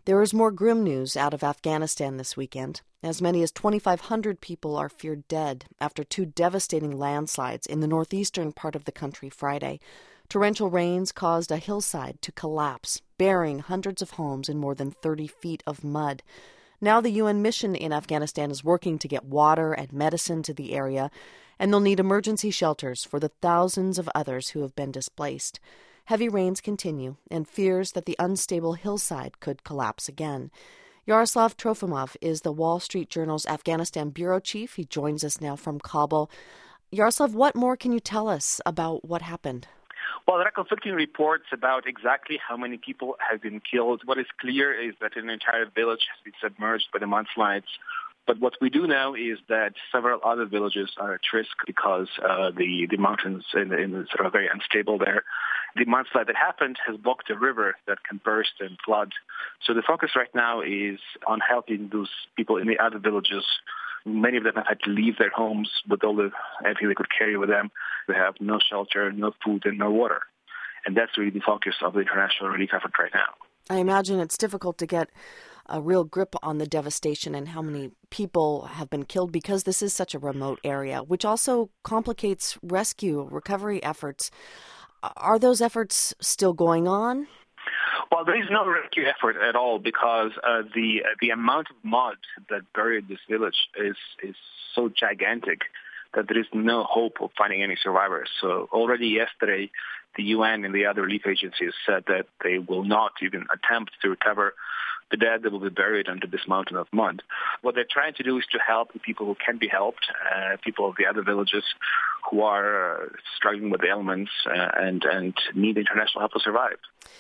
There is more grim news out of Afghanistan this weekend. As many as 2,500 people are feared dead after two devastating landslides in the northeastern part of the country Friday. Torrential rains caused a hillside to collapse, burying hundreds of homes in more than 30 feet of mud. Now the UN mission in Afghanistan is working to get water and medicine to the area, and they'll need emergency shelters for the thousands of others who have been displaced. Heavy rains continue, and fears that the unstable hillside could collapse again. Yaroslav Trofimov is the Wall Street Journal's Afghanistan bureau chief. He joins us now from Kabul. Yaroslav, what more can you tell us about what happened? Well, there are conflicting reports about exactly how many people have been killed. What is clear is that an entire village has been submerged by the mudslides. But what we do know is that several other villages are at risk because the mountains in the sort of very unstable there. The mudslide that happened has blocked a river that can burst and flood. So the focus right now is on helping those people in the other villages. Many of them have had to leave their homes with everything they could carry with them. They have no shelter, no food, and no water. And that's really the focus of the international relief effort right now. I imagine it's difficult to get a real grip on the devastation and how many people have been killed because this is such a remote area, which also complicates rescue, recovery efforts. Are those efforts still going on? Well, there is no rescue effort at all because the amount of mud that buried this village is so gigantic that there is no hope of finding any survivors. So already yesterday, the UN and the other relief agencies said that they will not even attempt to recover the dead that will be buried under this mountain of mud. What they're trying to do is to help the people who can be helped, people of the other villages who are struggling with the elements and need international help to survive.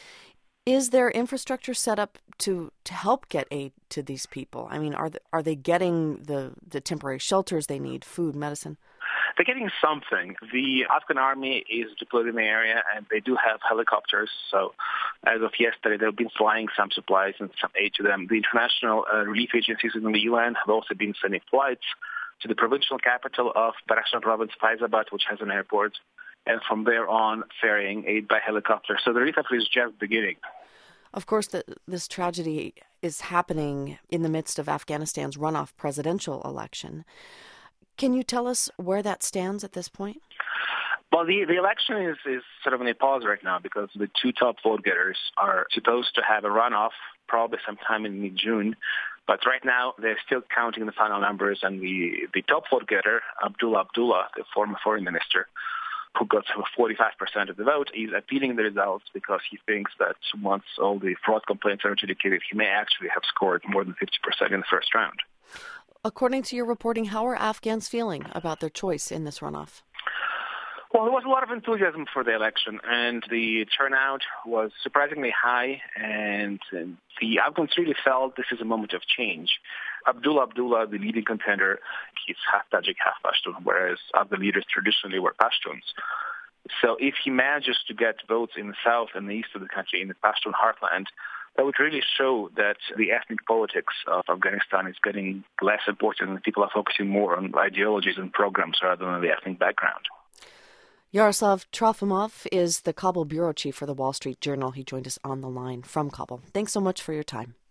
Is there infrastructure set up to help get aid to these people? I mean, are they getting the temporary shelters they need, food, medicine? They're getting something. The Afghan army is deployed in the area, and they do have helicopters. So as of yesterday, they've been flying some supplies and some aid to them. The international relief agencies in the UN have also been sending flights to the provincial capital of Badakhshan province, Faizabad, which has an airport, and from there on, ferrying aid by helicopter. So the relief effort is just beginning. Of course, this tragedy is happening in the midst of Afghanistan's runoff presidential election. Can you tell us where that stands at this point? Well, the election is sort of in a pause right now because the two top vote getters are supposed to have a runoff probably sometime in mid-June. But right now, they're still counting the final numbers, and the top vote getter, Abdullah Abdullah, the former foreign minister, who got 45% of the vote, is appealing the results because he thinks that once all the fraud complaints are adjudicated, he may actually have scored more than 50% in the first round. According to your reporting, how are Afghans feeling about their choice in this runoff? Well, there was a lot of enthusiasm for the election, and the turnout was surprisingly high, and the Afghans really felt this is a moment of change. Abdullah Abdullah, the leading contender, he's half Tajik, half Pashtun, whereas other leaders traditionally were Pashtuns. So if he manages to get votes in the south and the east of the country, in the Pashtun heartland, that would really show that the ethnic politics of Afghanistan is getting less important and people are focusing more on ideologies and programs rather than the ethnic background. Yaroslav Trofimov is the Kabul bureau chief for the Wall Street Journal. He joined us on the line from Kabul. Thanks so much for your time.